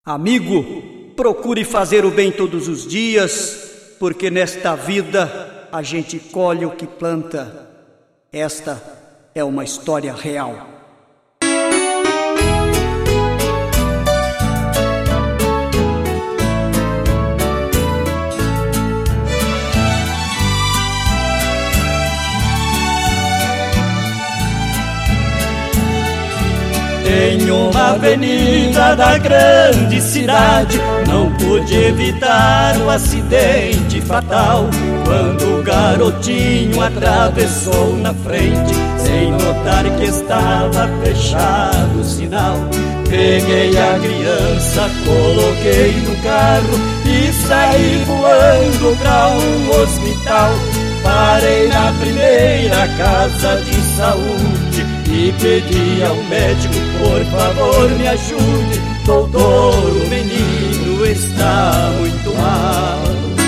Amigo, procure fazer o bem todos os dias, porque nesta vida a gente colhe o que planta. Esta é uma história real. Em uma avenida da grande cidade, não pude evitar o acidente fatal, quando o garotinho atravessou na frente, sem notar que estava fechado o sinal. Peguei a criança, coloquei no carro e saí voando pra um hospital. Parei na primeira casa de saúde e pedi ao médico, por favor me ajude, doutor, o menino está muito mal.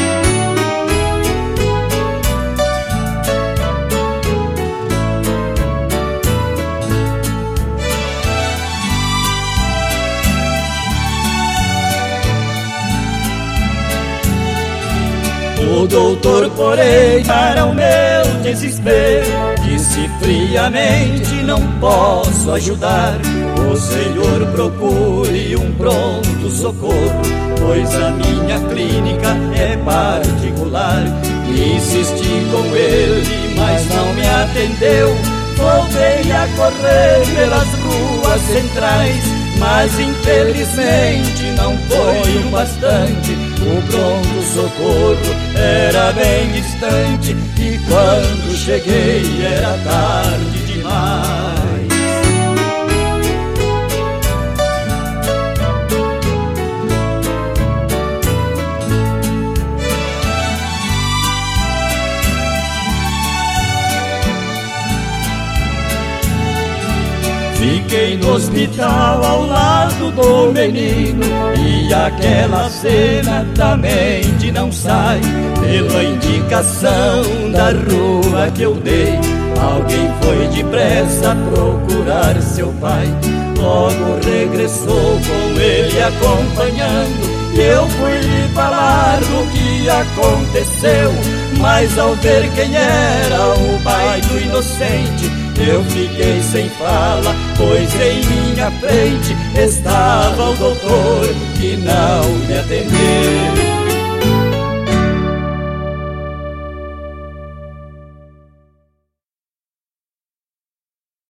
O doutor, porém, para o meu desespero, disse friamente: não posso ajudar. O senhor procure um pronto-socorro, pois a minha clínica é particular. Insisti com ele, mas não me atendeu. Voltei a correr pelas ruas centrais, mas infelizmente não foi o bastante. O pronto-socorro era bem distante e quando cheguei era tarde demais. Fiquei no hospital ao lado do menino e aquela cena da mente não sai. Pela indicação da rua que eu dei, alguém foi depressa procurar seu pai. Logo regressou com ele acompanhando. Eu fui lhe falar o que aconteceu, mas ao ver quem era o pai do inocente, eu fiquei sem fala, pois em minha frente estava o doutor que não me atendeu.